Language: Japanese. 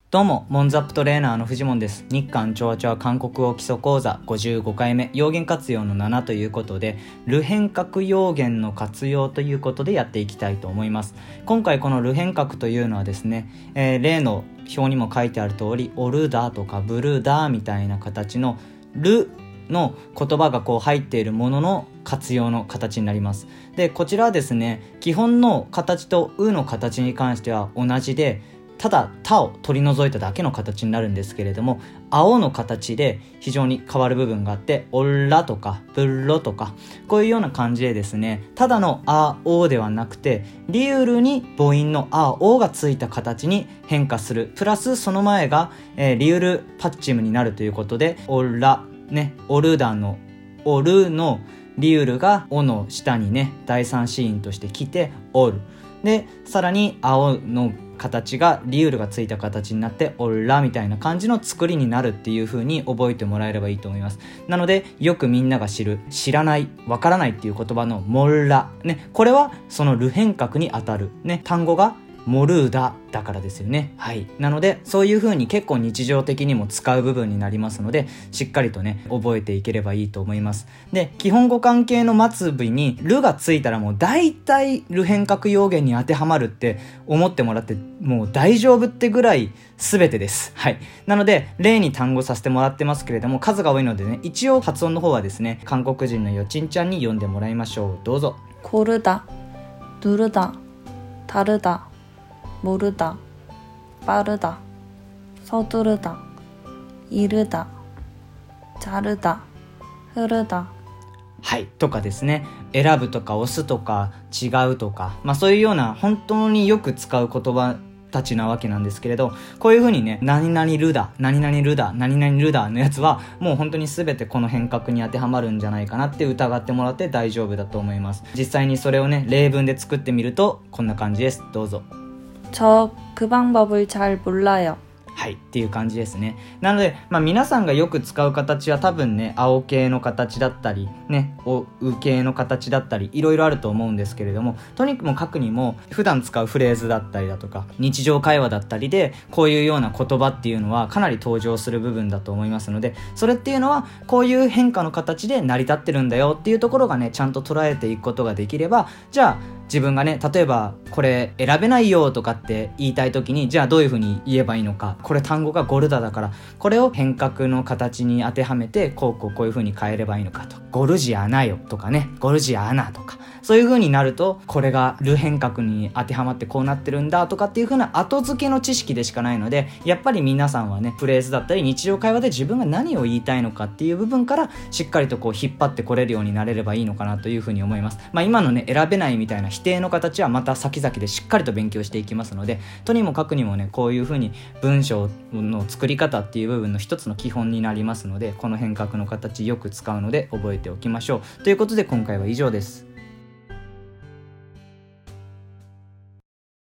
どうも、モンズアップトレーナーのフジモンです。日韓チョアチョア韓国語基礎講座55回目、用言活用の7ということで、ル変格用言の活用ということでやっていきたいと思います。今回このル変格というのはですね、例の表にも書いてある通り、オルダとかブルダみたいな形のルの言葉が入っているものの活用の形になります。で、こちらはですね、基本の形とウの形に関しては同じで、ただ他を取り除いただけの形になるんですけれども、青の形で非常に変わる部分があって、オッラとかブッロとかこういうような感じでですね、ただのアオではなくてリウルに母音のアオがついた形に変化する、プラスその前が、リウルパッチムになるということで、オッラね、オルダのオルのリウルがオの下にね第三子音として来てオルで、さらに青の形がリウルがついた形になってオッラみたいな感じの作りになるっていう風に覚えてもらえればいいと思います。なのでよくみんなが知る、知らない、わからないっていう言葉のモッラね、これはそのル変格にあたるね単語がモルーダだからですよね。はい。なのでそういう風に結構日常的にも使う部分になりますので、しっかりとね覚えていければいいと思います。で、基本語関係の末尾にルがついたらもう大体ル変格用言に当てはまるって思ってもらってもう大丈夫ってぐらい全てです。はい。なので例に単語させてもらってますけれども、数が多いのでね、一応発音の方はですね、韓国人のよちんちゃんに読んでもらいましょう。どうぞ。 고르다、누르다、다르다、모르다、빠르다、서두르다、이르다、자르다、흐르다。 はい、とかですね、選ぶとか押すとか違うとか、そういうような本当によく使う言葉たちなわけなんですけれど、こういう風にね、何々ルダ、何々ルダ、何々ルダのやつはもう本当に全てこの変革に当てはまるんじゃないかなって疑ってもらって大丈夫だと思います。実際にそれをね、例文で作ってみるとこんな感じです。どうぞ。 저 그 방법을 잘 몰라요。 はいっていう感じですね。なので、皆さんがよく使う形は多分ね、青系の形だったりね、う系の形だったりいろいろあると思うんですけれども、とにもかくにも普段使うフレーズだったりだとか日常会話だったりでこういうような言葉っていうのはかなり登場する部分だと思いますので、それっていうのはこういう変化の形で成り立ってるんだよっていうところがね、ちゃんと捉えていくことができれば、じゃあ自分がね、例えばこれ選べないよとかって言いたい時に、じゃあどういう風に言えばいいのか、これ単語がゴルダだからこれを変革の形に当てはめてこういう風に変えればいいのかと、ゴルジアナよとかね、ゴルジアアナとか、そういう風になるとこれがル変革に当てはまってこうなってるんだとかっていう風な後付けの知識でしかないので、やっぱり皆さんはね、フレーズだったり日常会話で自分が何を言いたいのかっていう部分からしっかりと引っ張ってこれるようになれればいいのかなという風に思います。今のね、選べないみたいな否定の形はまた先々でしっかりと勉強していきますので、とにもかくにもね、こういう風に文章の作り方っていう部分の一つの基本になりますので、この変革の形よく使うので覚えておきましょう。ということで今回は以上です。